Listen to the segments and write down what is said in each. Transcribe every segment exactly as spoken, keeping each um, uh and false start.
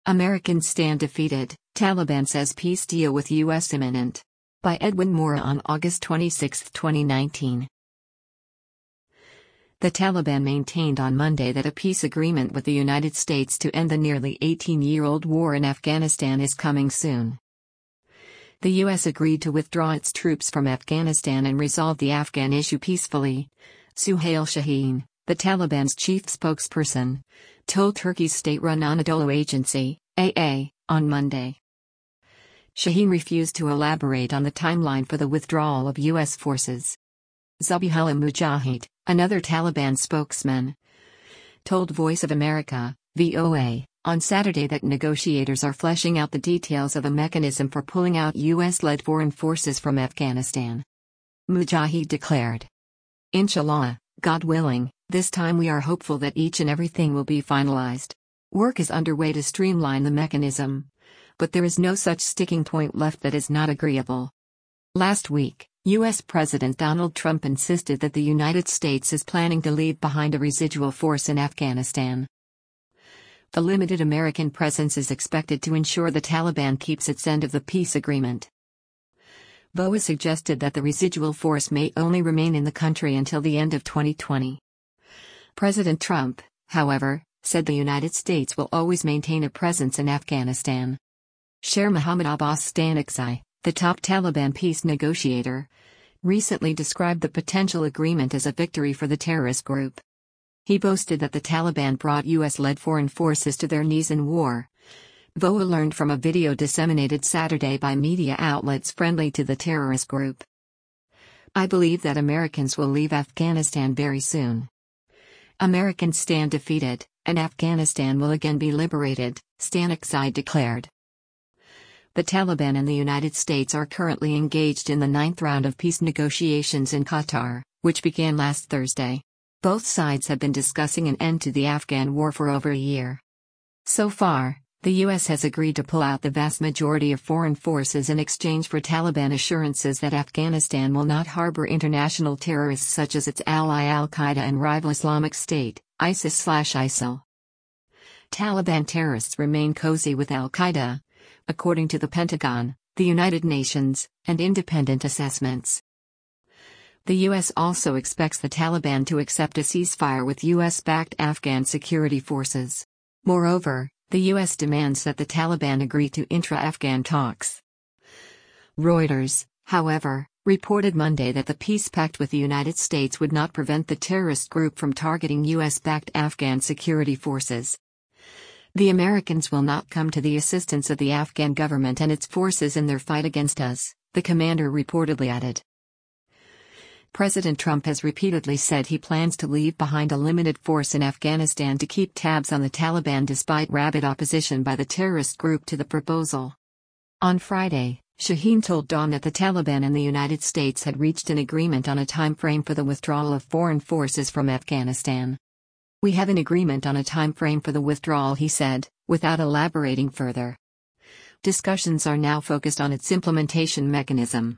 Americans stand defeated, Taliban says peace deal with U S imminent. By Edwin Moore on August twenty-sixth, twenty nineteen. The Taliban maintained on Monday that a peace agreement with the United States to end the nearly eighteen-year-old war in Afghanistan is coming soon. The U S agreed to withdraw its troops from Afghanistan and resolve the Afghan issue peacefully, Suhail Shaheen, the Taliban's chief spokesperson, told Turkey's state-run Anadolu agency, A A, on Monday. Shaheen refused to elaborate on the timeline for the withdrawal of U S forces. Zabihullah Mujahid, another Taliban spokesman, told Voice of America, V O A, on Saturday that negotiators are fleshing out the details of a mechanism for pulling out U S-led foreign forces from Afghanistan. Mujahid declared, "Inshallah, God willing, this time we are hopeful that each and everything will be finalized. Work is underway to streamline the mechanism. But there is no such sticking point left that is not agreeable." Last week, U S President Donald Trump insisted that the United States is planning to leave behind a residual force in Afghanistan. The limited American presence is expected to ensure the Taliban keeps its end of the peace agreement. V O A suggested that the residual force may only remain in the country until the end of twenty twenty. President Trump, however, said the United States will always maintain a presence in Afghanistan. Sher Mohammad Abbas Stanikzai, the top Taliban peace negotiator, recently described the potential agreement as a victory for the terrorist group. He boasted that the Taliban brought U S-led foreign forces to their knees in war. V O A learned from a video disseminated Saturday by media outlets friendly to the terrorist group. "I believe that Americans will leave Afghanistan very soon. Americans stand defeated, and Afghanistan will again be liberated," Stanikzai declared. The Taliban and the United States are currently engaged in the ninth round of peace negotiations in Qatar, which began last Thursday. Both sides have been discussing an end to the Afghan war for over a year. So far, the U S has agreed to pull out the vast majority of foreign forces in exchange for Taliban assurances that Afghanistan will not harbor international terrorists such as its ally al-Qaeda and rival Islamic State, ISIS/ISIL. Taliban terrorists remain cozy with al-Qaeda, according to the Pentagon, the United Nations, and independent assessments. The U S also expects the Taliban to accept a ceasefire with U S-backed Afghan security forces. Moreover, the U S demands that the Taliban agree to intra-Afghan talks. Reuters, however, reported Monday that the peace pact with the United States would not prevent the terrorist group from targeting U S-backed Afghan security forces. "The Americans will not come to the assistance of the Afghan government and its forces in their fight against us," the commander reportedly added. President Trump has repeatedly said he plans to leave behind a limited force in Afghanistan to keep tabs on the Taliban despite rabid opposition by the terrorist group to the proposal. On Friday, Shaheen told Dawn that the Taliban and the United States had reached an agreement on a time frame for the withdrawal of foreign forces from Afghanistan. "We have an agreement on a time frame for the withdrawal," he said, without elaborating further. Discussions are now focused on its implementation mechanism.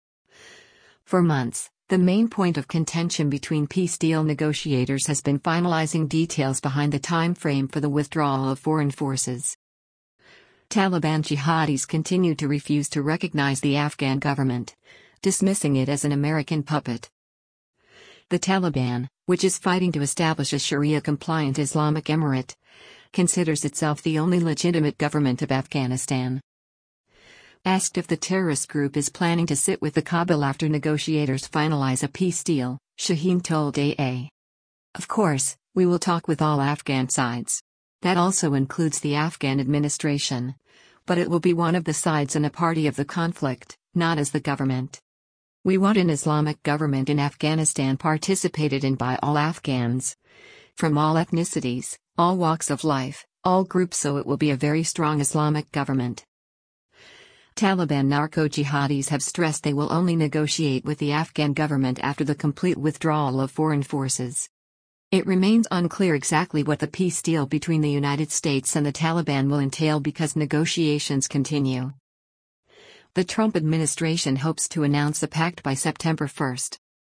For months, the main point of contention between peace deal negotiators has been finalizing details behind the time frame for the withdrawal of foreign forces. Taliban jihadis continue to refuse to recognize the Afghan government, dismissing it as an American puppet. The Taliban, which is fighting to establish a Sharia-compliant Islamic emirate, considers itself the only legitimate government of Afghanistan. Asked if the terrorist group is planning to sit with the Kabul after negotiators finalize a peace deal, Shaheen told A A. "Of course, we will talk with all Afghan sides. That also includes the Afghan administration. But it will be one of the sides and a party of the conflict, not as the government. We want an Islamic government in Afghanistan participated in by all Afghans. From all ethnicities, all walks of life, all groups, so it will be a very strong Islamic government." Taliban narco-jihadis have stressed they will only negotiate with the Afghan government after the complete withdrawal of foreign forces. It remains unclear exactly what the peace deal between the United States and the Taliban will entail because negotiations continue. The Trump administration hopes to announce a pact by September first.